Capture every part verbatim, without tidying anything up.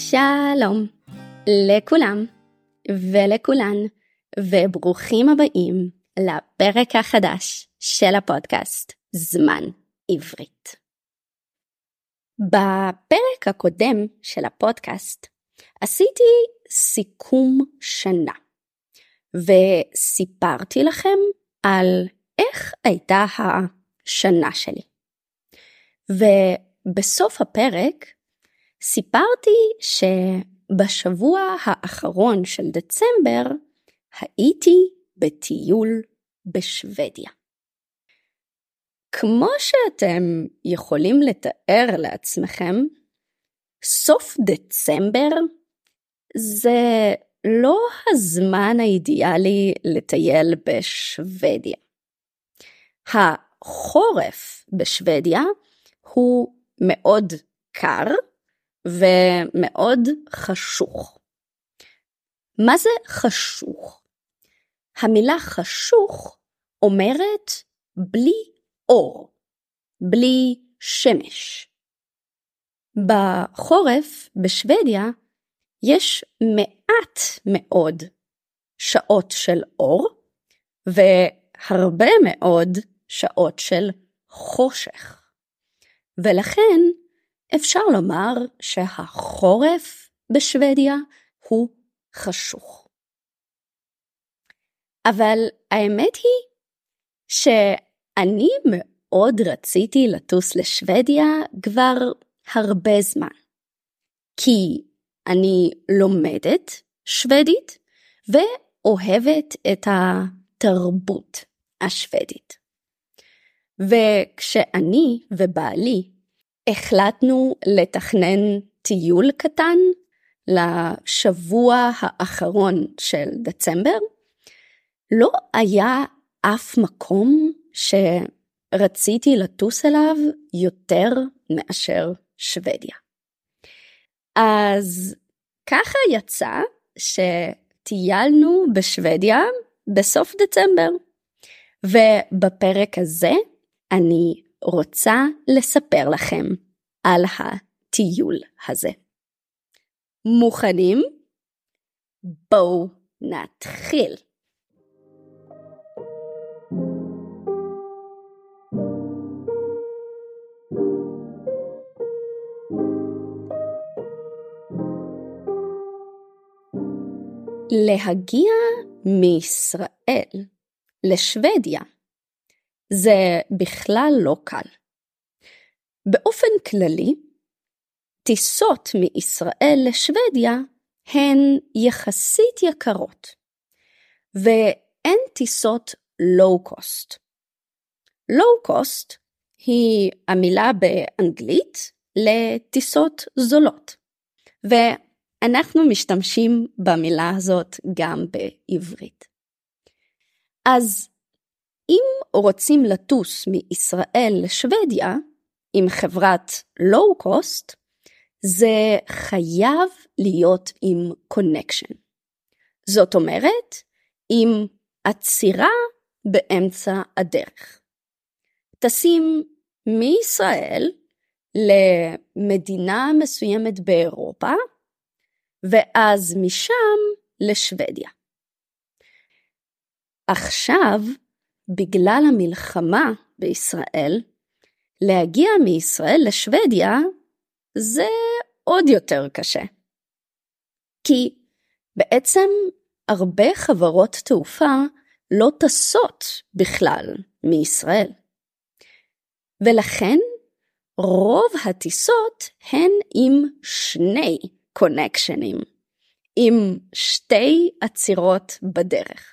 שלום לכולם ולכולן, וברוכים הבאים לפרק החדש של הפודקאסט זמן עברית. בפרק הקודם של הפודקאסט עשיתי סיכום שנה, וסיפרתי לכם על איך הייתה השנה שלי. ובסוף הפרק סיפרתי שבשבוע האחרון של דצמבר הייתי בטיול בשוודיה. כמו שאתם יכולים לתאר לעצמכם, סוף דצמבר זה לא הזמן האידיאלי לטייל בשוודיה. החורף בשוודיה הוא מאוד קר ומאוד חשוך. מה זה חשוך? המילה חשוך אומרת בלי אור, בלי שמש. בחורף בשוודיה יש מעט מאוד שעות של אור והרבה מאוד שעות של חושך. ולכן אפשר לומר שהחורף בשוודיה הוא חשוך. אבל האמת היא שאני מאוד רציתי לטוס לשוודיה כבר הרבה זמן. כי אני לומדת שוודית ואוהבת את התרבות השוודית. וכשאני ובעלי החלטנו לתכנן טיול קטן לשבוע האחרון של דצמבר, לא היה אף מקום שרציתי לטוס אליו יותר מאשר שוודיה. אז ככה יצא שטיילנו בשוודיה בסוף דצמבר, ובפרק הזה אני רוצה לספר לכם על הטיול הזה. מוכנים? בואו נתחיל. להגיע מישראל לשוודיה זה בכלל לא קל. באופן כללי, טיסות מישראל לשוודיה הן יחסית יקרות, ואין טיסות לואו קוסט. לואו קוסט היא המילה באנגלית לטיסות זולות, ואנחנו משתמשים במילה הזאת גם בעברית. אז אם רוצים לטוס מישראל לשוודיה עם חברת לואו קוסט, זה חייב להיות עם קונקשן. זאת אומרת, עם עצירה באמצע הדרך. טסים מישראל למדינה מסוימת באירופה, ואז משם לשוודיה. עכשיו, בגלל המלחמה בישראל, להגיע מישראל לשוודיה זה עוד יותר קשה. כי בעצם הרבה חברות תעופה לא טסות בכלל מישראל. ולכן רוב הטיסות הן עם שני קונקשנים, עם שתי עצירות בדרך.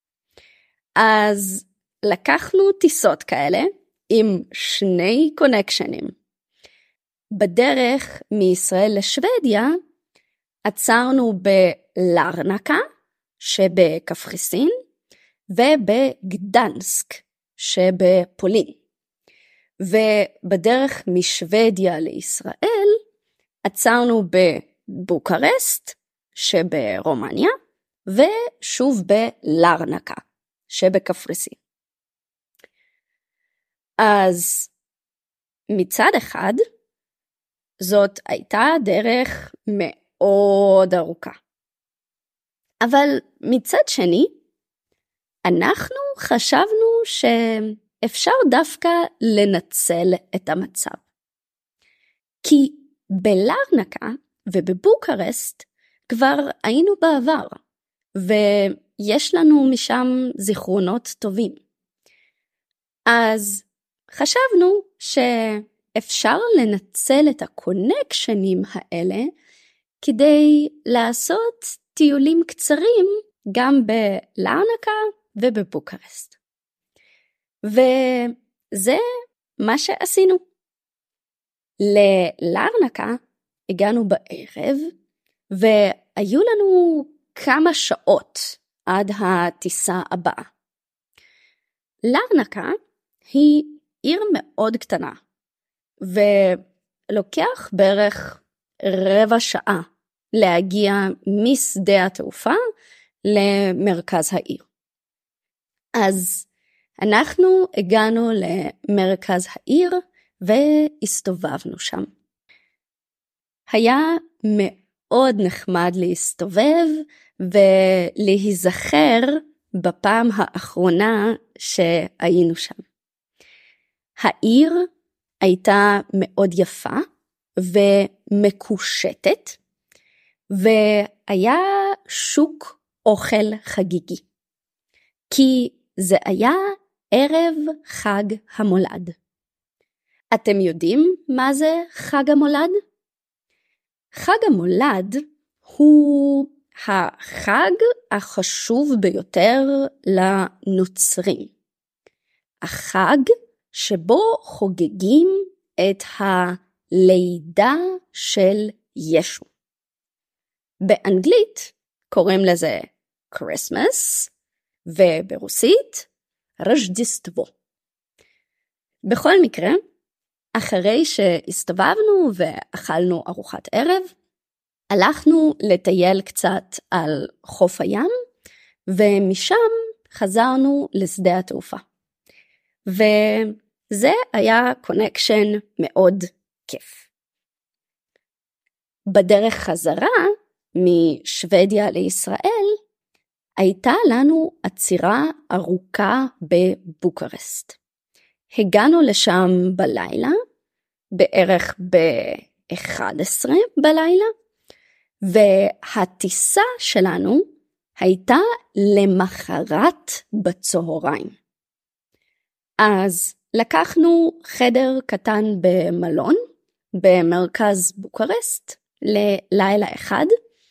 אז לקחנו טיסות כאלה עם שני קונקשנים. בדרך מישראל לשוודיה עצרנו בלרנקה שבקפריסין ובגדנסק שבפולין. ובדרך משוודיה לישראל עצרנו בבוקרשט שברומניה ושוב בלרנקה שבקפריסין. אז מצד אחד זאת הייתה דרך מאוד מאוד ארוכה. אבל מצד שני, אנחנו חשבנו שאפשר דווקא לנצל את המצב. כי בלרנקה ובבוקרשט כבר היינו בעבר, ויש לנו משם זיכרונות טובים. אז חשבנו שאפשר לנצל את הקונקשנים האלה כדי לעשות טיולים קצרים גם בלרנקה ובבוקרשט. וזה מה שעשינו. ללרנקה הגענו בערב, והיו לנו כמה שעות עד הטיסה הבאה. לרנקה היא עיר מאוד קטנה, ולוקח בערך רבע שעה להגיע משדה התעופה למרכז העיר. אז אנחנו הגענו למרכז העיר והסתובבנו שם. היה מאוד נחמד להסתובב ולהיזכר בפעם האחרונה שהיינו שם. העיר הייתה מאוד יפה ומקושטת, והיה שוק אוכל חגיגי, כי זה היה ערב חג המולד. אתם יודעים מה זה חג המולד? חג המולד הוא החג החשוב ביותר לנוצרים. החג שבו חוגגים את הלידה של ישו. באנגלית קוראים לזה Christmas, וברוסית רז'דיסטבו. בכל מקרה, אחרי שהסתובבנו ואכלנו ארוחת ערב, הלכנו לטייל קצת על חוף הים, ומשם חזרנו לשדה התעופה. וזה היה קונקשן מאוד כיף. בדרך חזרה משוודיה לישראל, הייתה לנו עצירה ארוכה בבוקרשט. הגענו לשם בלילה, בערך ב-אחת עשרה בלילה, והטיסה שלנו הייתה למחרת בצהריים. אז לקחנו חדר קטן במלון, במרכז בוקרשט, ללילה אחד,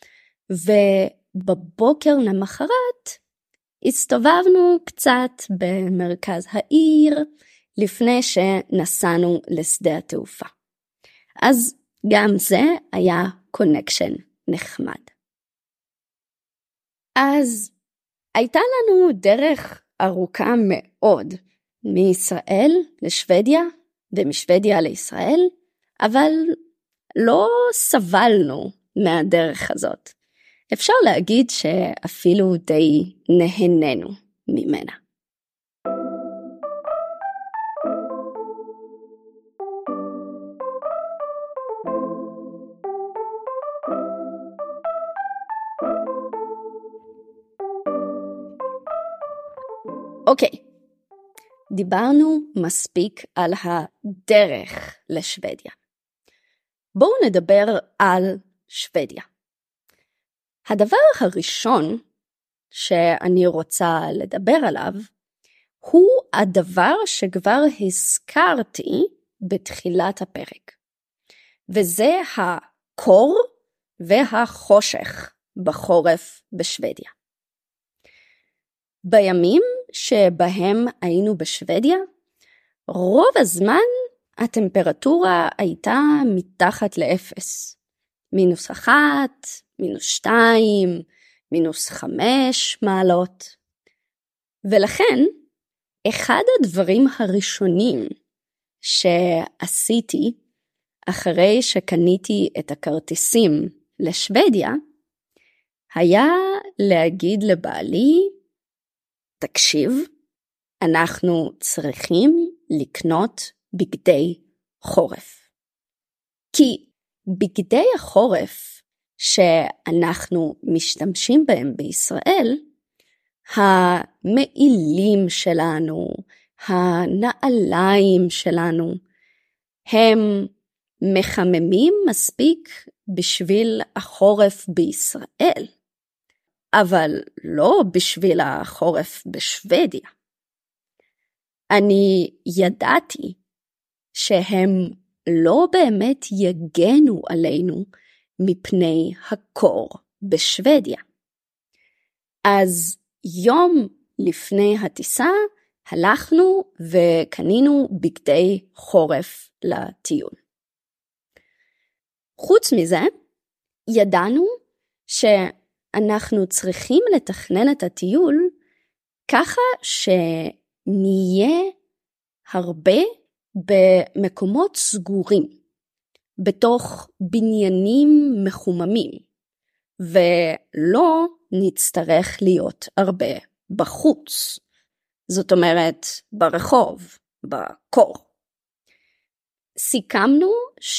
ובבוקר למחרת הסתובבנו קצת במרכז העיר, לפני שנסענו לשדה התעופה. אז גם זה היה קונקשן נחמד. אז הייתה לנו דרך ארוכה מאוד, מישראל לשוודיה ומשוודיה לישראל, אבל לא סבלנו מהדרך הזאת. אפשר להגיד שאפילו די נהנינו ממנה. אוקיי, דיברנו מספיק על הדרך לשוודיה. בואו נדבר על שוודיה. הדבר הראשון שאני רוצה לדבר עליו, הוא הדבר שכבר הזכרתי בתחילת הפרק. וזה הקור והחושך בחורף בשוודיה. בימים שבהם היינו בשוודיה, רוב הזמן הטמפרטורה הייתה מתחת לאפס. מינוס אחת, מינוס שתיים, מינוס חמש מעלות. ולכן, אחד הדברים הראשונים שעשיתי אחרי שקניתי את הכרטיסים לשוודיה, היה להגיד לבעלי, תקשיב, אנחנו צריכים לקנות בגדי חורף. כי בגדי החורף שאנחנו משתמשים בהם בישראל, המעילים שלנו, הנעליים שלנו, הם מחממים מספיק בשביל החורף בישראל, אבל לא בשביל החורף בשוודיה. אני ידעתי שהם לא באמת יגנו עלינו מפני הקור בשוודיה. אז יום לפני הטיסה הלכנו וקנינו בגדי חורף לטיול. חוץ מזה, ידענו שאנחנו צריכים לתכנן את הטיול ככה שנהיה הרבה במקומות סגורים, בתוך בניינים מחוממים, ולא נצטרך להיות הרבה בחוץ. זאת אומרת, ברחוב, בקור. סיכמנו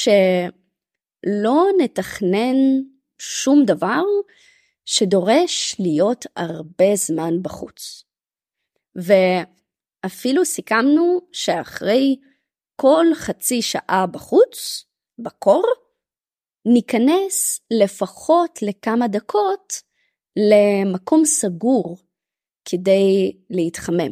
שלא נתכנן שום דבר שדורש להיות הרבה זמן בחוץ. ואפילו סיכמנו שאחרי כל חצי שעה בחוץ, בקור, ניכנס לפחות לכמה דקות למקום סגור כדי להתחמם.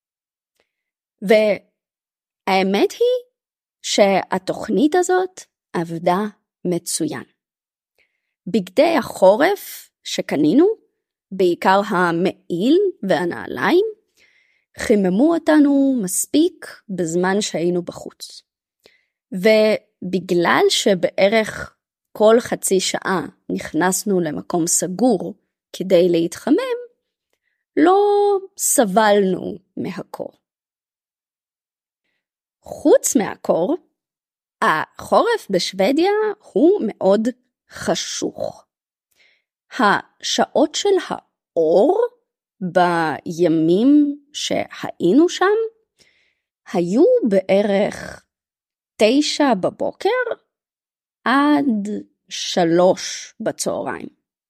והאמת היא שהתוכנית הזאת עבדה מצוין. בגדי החורף שקנינו, בעיקר המעיל והנעליים, חיממו אותנו מספיק בזמן שהיינו בחוץ. ובגלל שבערך כל חצי שעה נכנסנו למקום סגור כדי להתחמם, לא סבלנו מהקור. חוץ מהקור, החורף בשוודיה הוא מאוד חשוך. השעות של האור בימים שהיינו שם היו בערך תשע בבוקר עד שלוש בצהריים.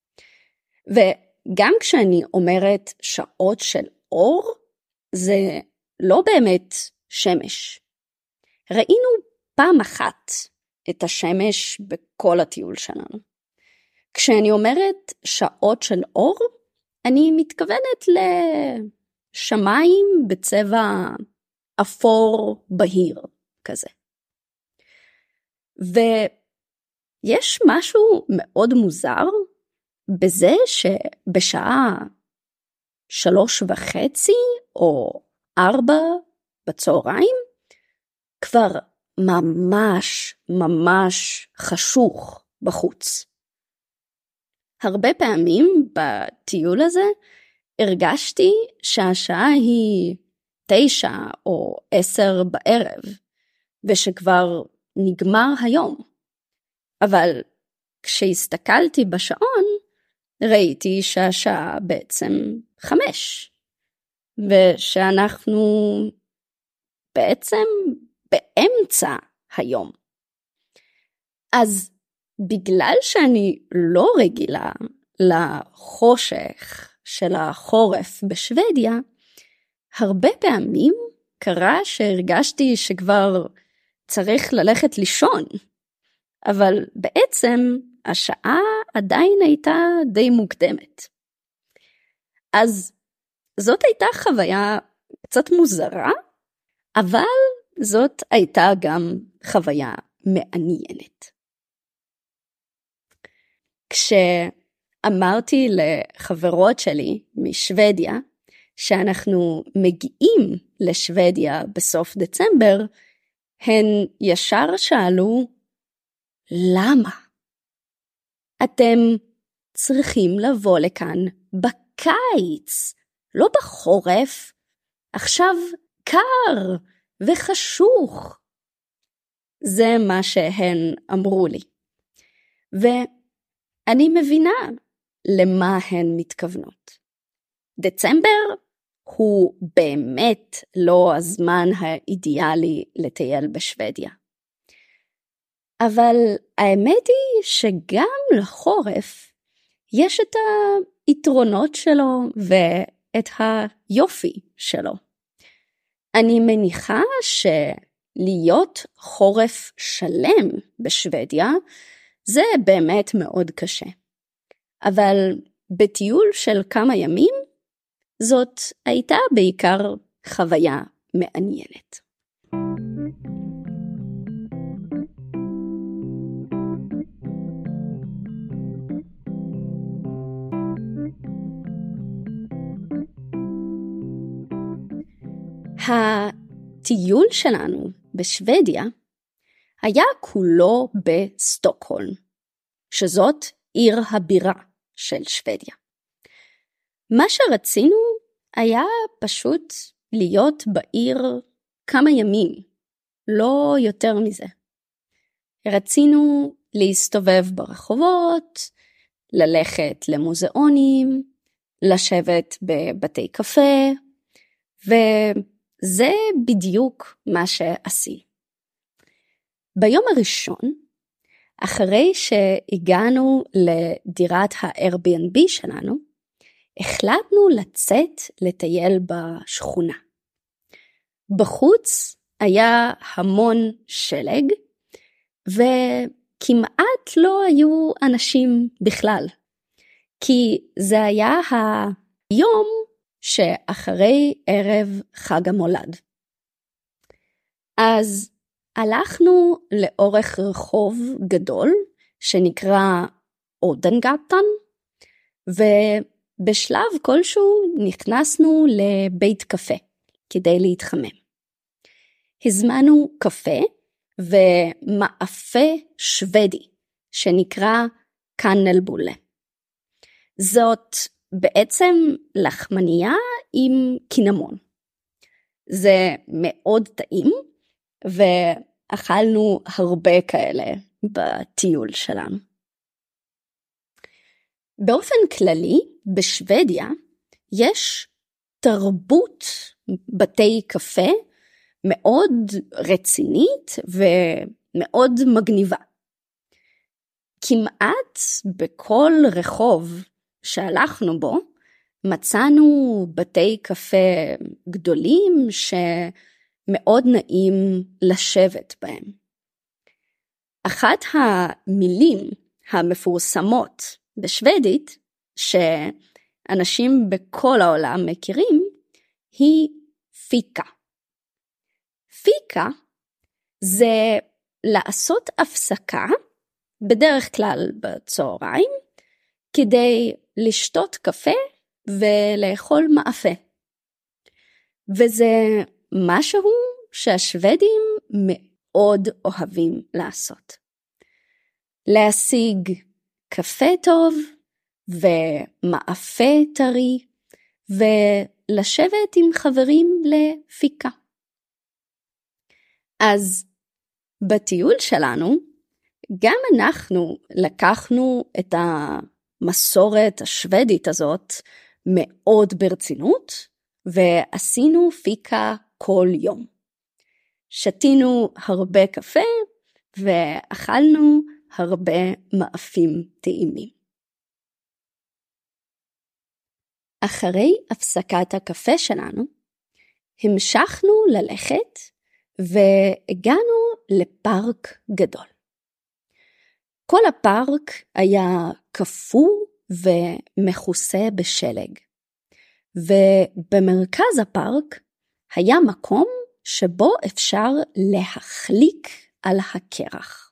וגם כשאני אומרת שעות של אור, זה לא באמת שמש. ראינו פעם אחת את השמש בכל הטיול שלנו. כשאני אומרת שעות של אור, אני מתכוונת לשמיים בצבע אפור בהיר כזה. ויש משהו מאוד מוזר בזה שבשעה שלוש וחצי או ארבע בצהריים כבר ממש ממש חשוך בחוץ. הרבה פעמים בטיול הזה הרגשתי שהשעה היא תשע או עשר בערב, ושכבר נגמר היום. אבל כשהסתכלתי בשעון, ראיתי שהשעה בעצם חמש, ושאנחנו בעצם באמצע היום. אז בגלל שאני לא רגילה לחושך של החורף בשוודיה, הרבה פעמים קרה שהרגשתי שכבר צריך ללכת לישון, אבל בעצם השעה עדיין הייתה די מוקדמת. אז זאת הייתה חוויה קצת מוזרה, אבל זאת הייתה גם חוויה מעניינת. כשאמרתי לחברות שלי משוודיה שאנחנו מגיעים לשוודיה בסוף דצמבר, הן ישר שאלו, למה? אתם צריכים לבוא לכאן בקיץ, לא בחורף. עכשיו קר וחשוך. זה מה שהן אמרו לי. ואני מבינה למה הן מתכוונות. דצמבר הוא באמת לא הזמן האידיאלי לטייל בשוודיה. אבל האמת היא שגם לחורף יש את היתרונות שלו ואת היופי שלו. אני מניחה שלהיות חורף שלם בשוודיה זה באמת מאוד קשה. אבל בטיול של כמה ימים זאת הייתה בעיקר חוויה מעניינת. הטיול שלנו בשוודיה היה כולו בסטוקהולם, שזאת עיר הבירה של שוודיה. מה שרצינו היה פשוט להיות בעיר כמה ימים, לא יותר מזה. רצינו להסתובב ברחובות, ללכת למוזיאונים, לשבת בבתי קפה, וזה בדיוק מה שעשינו. ביום הראשון, אחרי שהגענו לדירת ה-Airbnb שלנו, החלטנו לצאת לטייל בשכונה. בחוץ היה המון שלג, וכמעט לא היו אנשים בכלל, כי זה היה היום שאחרי ערב חג המולד. אז הלכנו לאורך רחוב גדול שנקרא אודנגטן, ובשלב כלשהו נכנסנו לבית קפה כדי להתחמם. הזמנו קפה ומאפה שוודי שנקרא קנלבולה. זאת בעצם לחמניה עם קינמון. זה מאוד טעים, ואכלנו הרבה כאלה בטיול שלנו. באופן כללי, בשוודיה יש תרבות בתי קפה מאוד רצינית ומאוד מגניבה. כמעט בכל רחוב שהלכנו בו, מצאנו בתי קפה גדולים שמאוד נעים לשבת בהם. אחת המילים המפורסמות בשוודית, שאנשים בכל העולם מכירים, היא פיקה. פיקה זה לעשות הפסקה, בדרך כלל בצהריים, כדי לשתות קפה ולאכול מאפה. וזה משהו שהשוודים מאוד אוהבים לעשות. להשיג קפה טוב ומאפה טרי ולשבת עם חברים לפיקה. אז בטיול שלנו גם אנחנו לקחנו את המסורת השוודית הזאת מאוד ברצינות, ועשינו פיקה כל יום. שתינו הרבה קפה, ואכלנו הרבה מאפים טעימים. אחרי הפסקת הקפה שלנו, המשכנו ללכת, והגענו לפארק גדול. כל הפארק היה קפוא ומכוסה בשלג, ובמרכז הפארק היה מקום שבו אפשר להחליק על הקרח.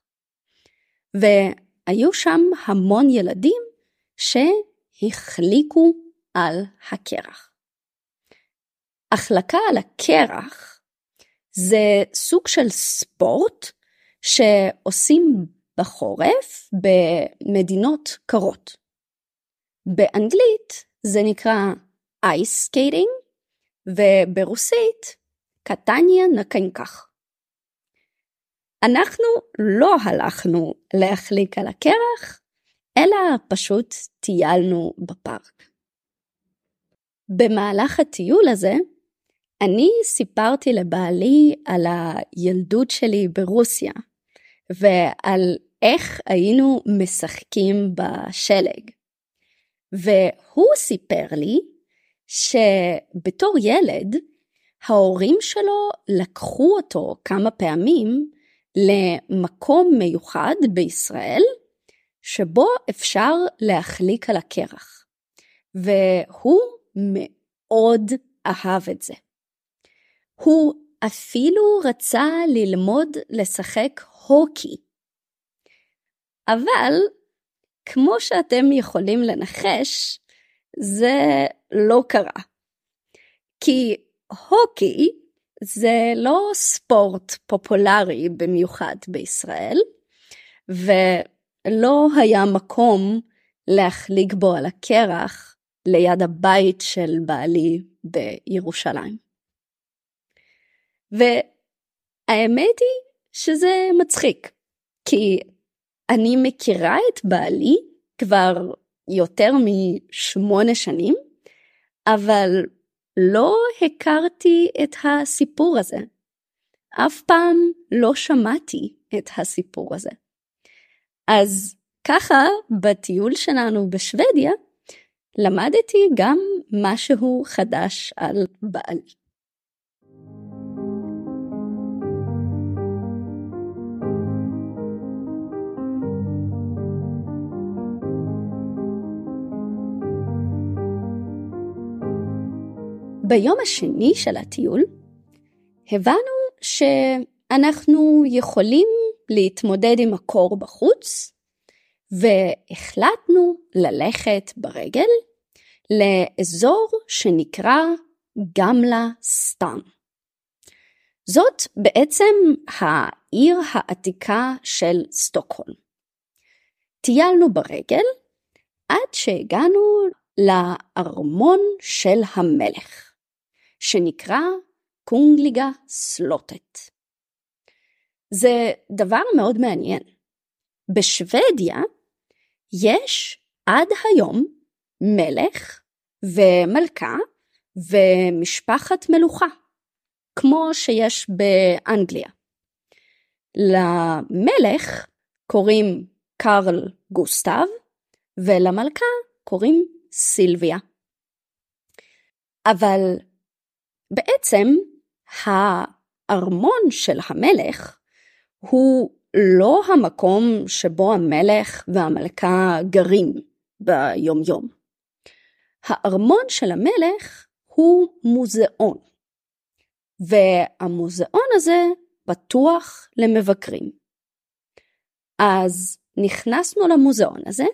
והיו שם המון ילדים שהחליקו על הקרח. החלקה על הקרח זה סוג של ספורט שעושים בחורף במדינות קרות. באנגלית זה נקרא ice skating, וברוסית קטניה נקנקח. אנחנו לא הלכנו להחליק על הקרח, אלא פשוט טיילנו בפארק. במהלך הטיול הזה, אני סיפרתי לבעלי על הילדות שלי ברוסיה, ועל איך היינו משחקים בשלג. והוא סיפר לי שבתור ילד, ההורים שלו לקחו אותו כמה פעמים למקום מיוחד בישראל, שבו אפשר להחליק על הקרח. והוא מאוד אהב את זה. הוא אפילו רצה ללמוד לשחק הוקי. אבל, כמו שאתם יכולים לנחש, זה לא קרה. כי הוקי זה לא ספורט פופולרי במיוחד בישראל, ולא היה מקום להחליק בו על הקרח ליד הבית של בעלי בירושלים. והאמת היא שזה מצחיק, כי אני מכירה את בעלי כבר יותר משמונה שנים, אבל לא הכרתי את הסיפור הזה. אף פעם לא שמעתי את הסיפור הזה. אז ככה בטיול שלנו בשוודיה, למדתי גם משהו חדש על בעלי. ביום השני של הטיול, הבנו שאנחנו יכולים להתמודד עם הקור בחוץ, והחלטנו ללכת ברגל לאזור שנקרא גמלה סטן. זאת בעצם העיר העתיקה של סטוקהולם. טיילנו ברגל עד שהגענו לארמון של המלך, שנקרא קונגליגה סלוטט. זה דבר מאוד מעניין. בשוודיה יש עד היום מלך ומלכה ומשפחת מלוכה, כמו שיש באנגליה. למלך קוראים קרל גוסטב, ולמלכה קוראים סילביה. אבל בעצם הארמון של המלך הוא לא המקום שבו המלך והמלכה גרים ביום יום. הארמון של המלך הוא מוזיאון, והמוזיאון הזה פתוח למבקרים. אז נכנסנו למוזיאון הזה,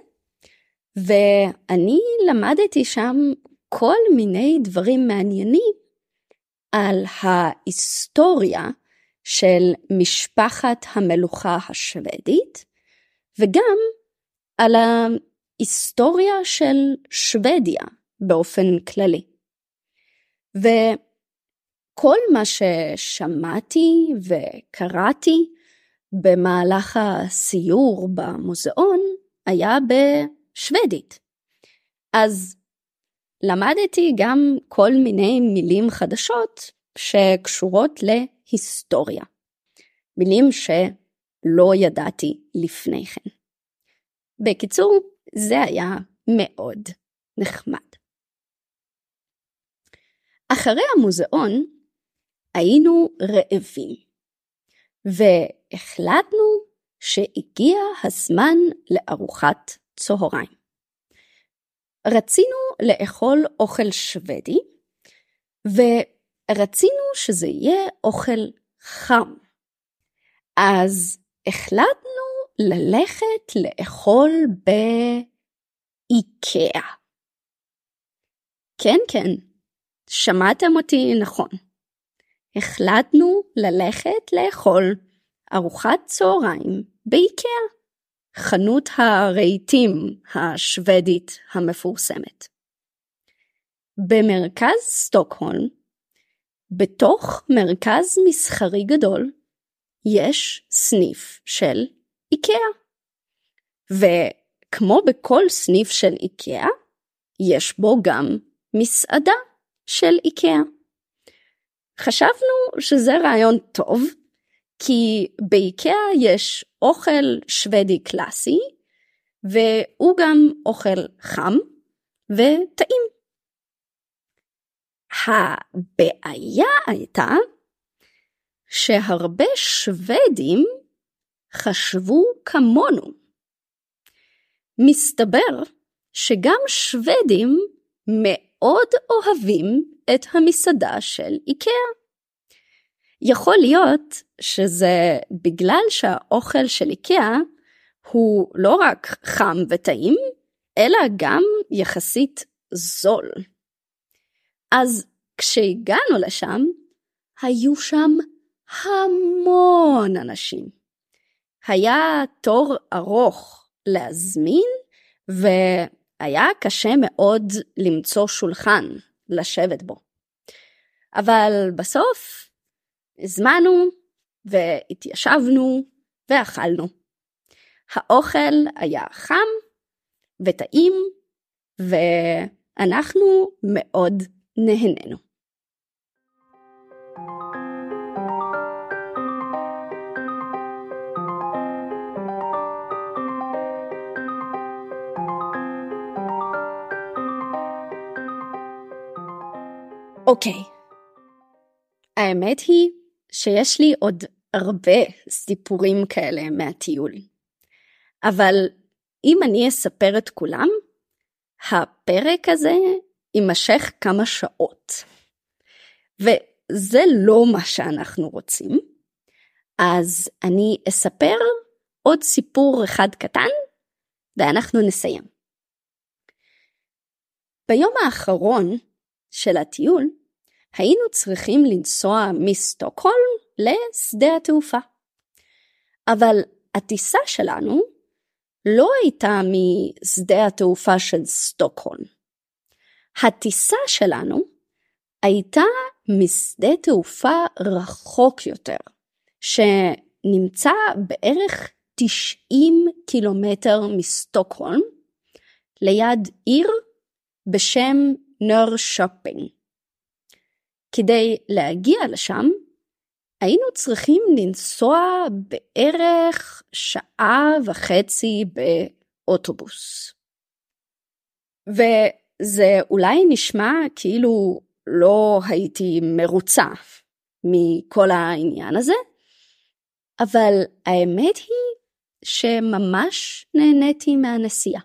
ואני למדתי שם כל מיני דברים מעניינים על ההיסטוריה של משפחת המלוכה השוודית, וגם על ההיסטוריה של שוודיה באופן כללי. וכל מה ששמעתי וקראתי במהלך הסיור במוזיאון היה בשוודית. אז למדתי גם כל מיני מילים חדשות שקשורות להיסטוריה. מילים שלא ידעתי לפני כן. בקיצור, זה היה מאוד נחמד. אחרי המוזיאון היינו רעבים, והחלטנו שהגיע הזמן לארוחת צהריים. רצינו לאכול אוכל שוודי, ורצינו שזה יהיה אוכל חם. אז החלטנו ללכת לאכול באיקאה. כן, כן, שמעתם אותי נכון. החלטנו ללכת לאכול ארוחת צהריים באיקאה, חנות הרהיטים השוודית המפורסמת. במרכז סטוקהולם, בתוך מרכז מסחרי גדול, יש סניף של איקאה. וכמו בכל סניף של איקאה, יש בו גם מסעדה של איקאה. חשבנו שזה רעיון טוב, כי באיקאה יש אוכל שוודי קלאסי, והוא גם אוכל חם וטעים. הבעיה הייתה שהרבה שוודים חשבו כמונו. מסתבר שגם שוודים מאוד אוהבים את המסעדה של איקאה. יכול להיות שזה בגלל שהאוכל של איקאה הוא לא רק חם וטעים, אלא גם יחסית זול. אז כשהגענו לשם, היו שם המון אנשים. היה תור ארוך להזמין, והיה קשה מאוד למצוא שולחן לשבת בו. אבל בסוף הזמנו והתיישבנו ואכלנו. האוכל היה חם וטעים, ואנחנו מאוד נהנינו. אוקיי, האמת היא שיש לי עוד הרבה סיפורים כאלה מהטיול. אבל אם אני אספר את כולם, הפרק הזה יימשך כמה שעות. וזה לא מה שאנחנו רוצים. אז אני אספר עוד סיפור אחד קטן, ואנחנו נסיים. ביום האחרון של הטיול, היינו צריכים לנסוע מסטוקהולם לשדה התעופה. אבל הטיסה שלנו לא הייתה משדה התעופה של סטוקהולם. הטיסה שלנו הייתה משדה תעופה רחוק יותר, שנמצא בערך תשעים קילומטר מסטוקהולם, ליד עיר בשם נורשופינג. כדי להגיע לשם, היינו צריכים לנסוע בערך שעה וחצי באוטובוס. וזה אולי נשמע כאילו לא הייתי מרוצה מכל העניין הזה, אבל האמת היא שממש נהניתי מהנסיעה.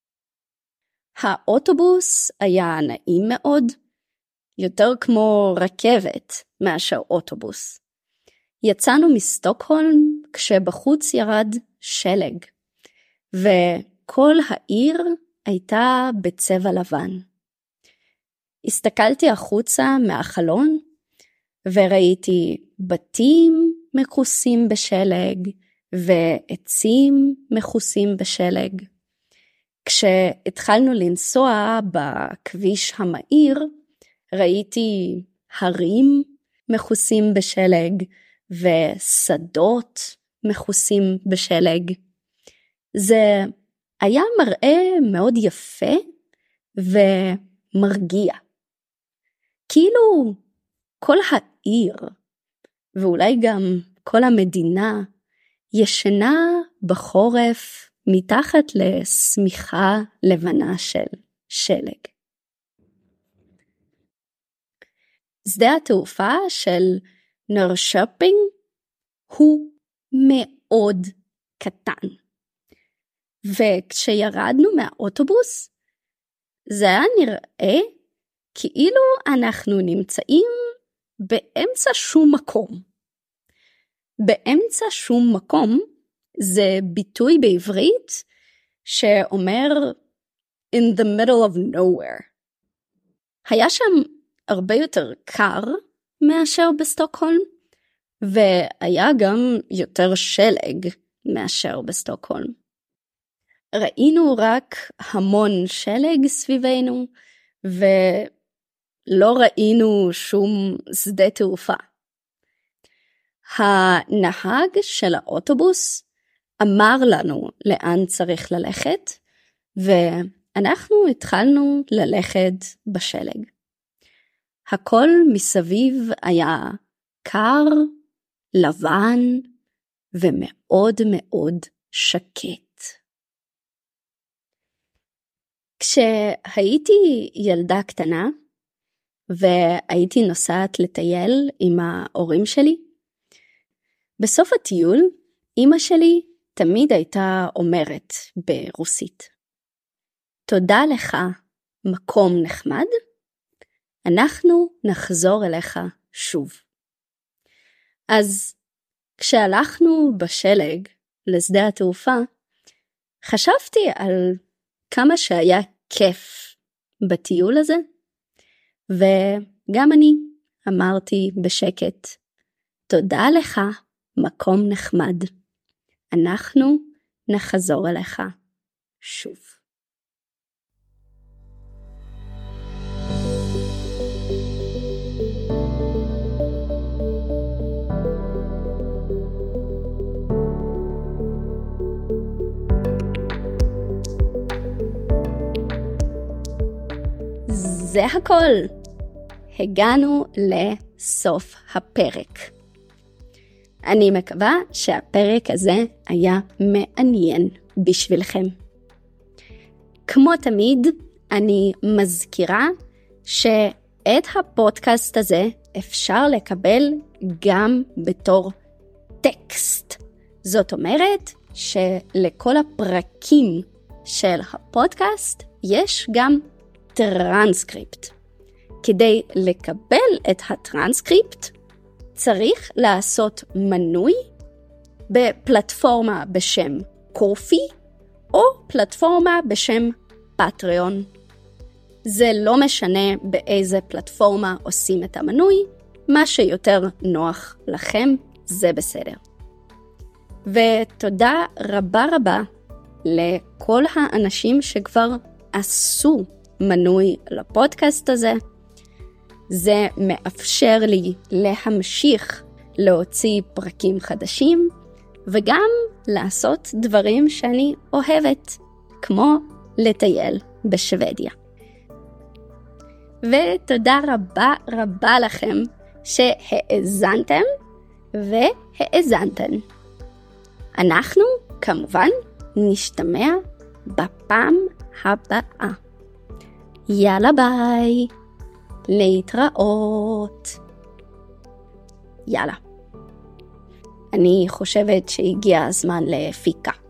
האוטובוס היה נעים מאוד, יותר כמו רכבת מאשר אוטובוס. יצאנו מסטוקהולם כשבחוץ ירד שלג, וכל העיר הייתה בצבע לבן. הסתכלתי החוצה מהחלון, וראיתי בתים מכוסים בשלג, ועצים מכוסים בשלג. כשהתחלנו לנסוע בכביש המהיר, ראיתי הרים מכוסים בשלג, ושדות מכוסים בשלג. זה היה מראה מאוד יפה ומרגיע. כאילו כל העיר, ואולי גם כל המדינה, ישנה בחורף מתחת לשמיכה לבנה של שלג. שדה התעופה של נורשופינג הוא מאוד קטן. וכשירדנו מהאוטובוס, זה היה נראה כאילו אנחנו נמצאים באמצע שום מקום. באמצע שום מקום זה ביטוי בעברית שאומר in the middle of nowhere. היה שם הרבה יותר קר מאשר בסטוקהולם, והיה גם יותר שלג מאשר בסטוקהולם. ראינו רק המון שלג סביבנו, ולא ראינו שום שדה תעופה. הנהג של האוטובוס אמר לנו לאן צריך ללכת, ואנחנו התחלנו ללכת בשלג. הכל מסביב היה קר לבן ומאוד מאוד שקט. כשהייתי ילדה קטנה והייתי נוסעת לטייל עם ההורים שלי, בסוף הטיול אמא שלי תמיד הייתה אומרת ברוסית, תודה לך מקום נחמד, אנחנו נחזור אליך שוב. אז כשהלכנו בשלג לשדה התעופה, חשבתי על כמה שהיה כיף בטיול הזה, וגם אני אמרתי בשקט, תודה לך מקום נחמד, אנחנו נחזור אליך שוב. זה הכל. הגענו לסוף הפרק. אני מקווה שהפרק הזה היה מעניין בשבילכם. כמו תמיד, אני מזכירה שאת הפודקאסט הזה אפשר לקבל גם בתור טקסט. זאת אומרת שלכל הפרקים של הפודקאסט יש גם טרנסקריפט. כדי לקבל את הטרנסקריפט, צריך לעשות מנוי בפלטפורמה בשם קופי, או פלטפורמה בשם פטריון. זה לא משנה באיזה פלטפורמה עושים את המנוי, מה שיותר נוח לכם, זה בסדר. ותודה רבה רבה לכל האנשים שכבר עשו מנוי לפודקאסט הזה. זה מאפשר לי להמשיך להוציא פרקים חדשים, וגם לעשות דברים שאני אוהבת, כמו לטייל בשוודיה. ותודה רבה רבה לכם שהאזנתם והאזנתן. אנחנו כמובן נשתמע בפעם הבאה. יאללה ביי, להתראות. יאללה. אני חושבת שהגיע הזמן לפיקה.